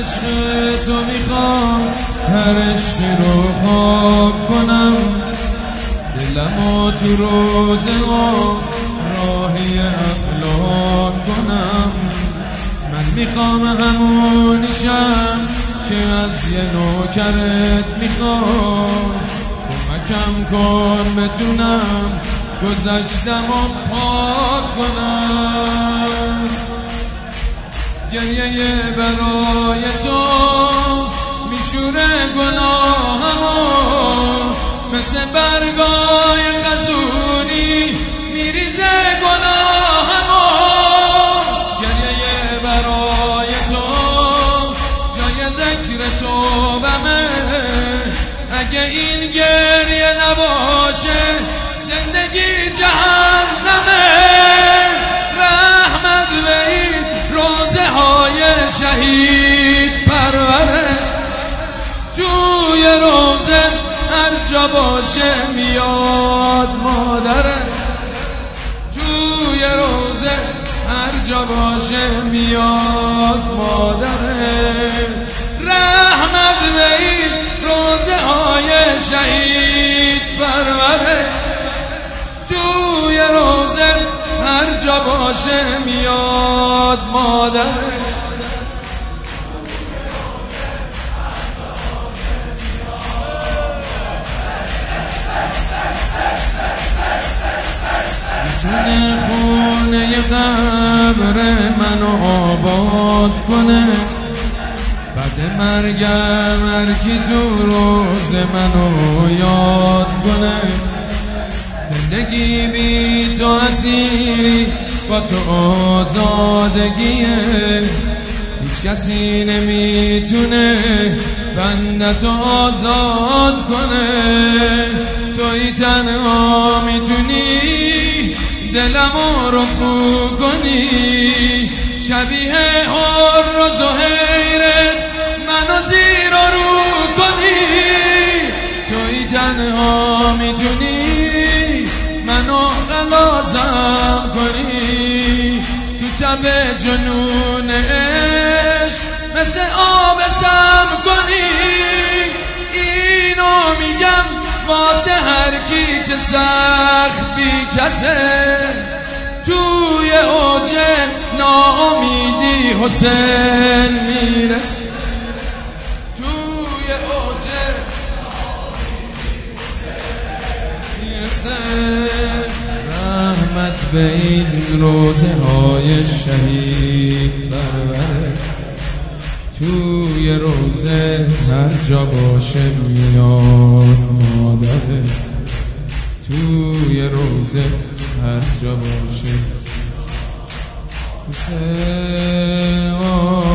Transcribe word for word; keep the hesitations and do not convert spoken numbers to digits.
عشق تو میخوام هر عشقی رو خواب کنم، دلمو تو روزه ها راهی افلاک کنم. من میخوام همونیشم که از یه نوکرت میخوام، کمکم کن بتونم گذشتم و پاک کنم. گریه برای تو میشوره گناهمو، مثل برگای خزونی میریزه گناهمو. گریه برای تو جای ذکر توبمه، اگه این گریه نباشه زندگی جهنمه. رحمت به این روزه های شهید پروره، توی روزه هر جا باشه میاد مادره، توی روزه هر جا باشه میاد مادره. رحمت به این روزه های شهید پروره، توی روزه هر جا باشه میاد مادره. میتونه خونه قبر منو آباد کنه، بعد مرگم هرکی تو روز منو یاد کنه. زندگی بی تو اسیری با تو آزادگیه، هیچ کسی نمیتونه بندتو آزاد کنه. توی تنها میتونی دلمو رفو کنی، شبیه حر و زهیرت منو زیر و رو کنی. توی تنها میتونی منو خلاصم کنی، تو تب جنون عشق مثل آب سم کنی. اینو میگم واسه هر کی که سخت بی کسه، توی اوج ناامیدی حسین میرسه، توی اوج رحمت به این روزه های شهید پروره، توی روزه هر جا باشه میاد مادره، توی روزه هر جا باشه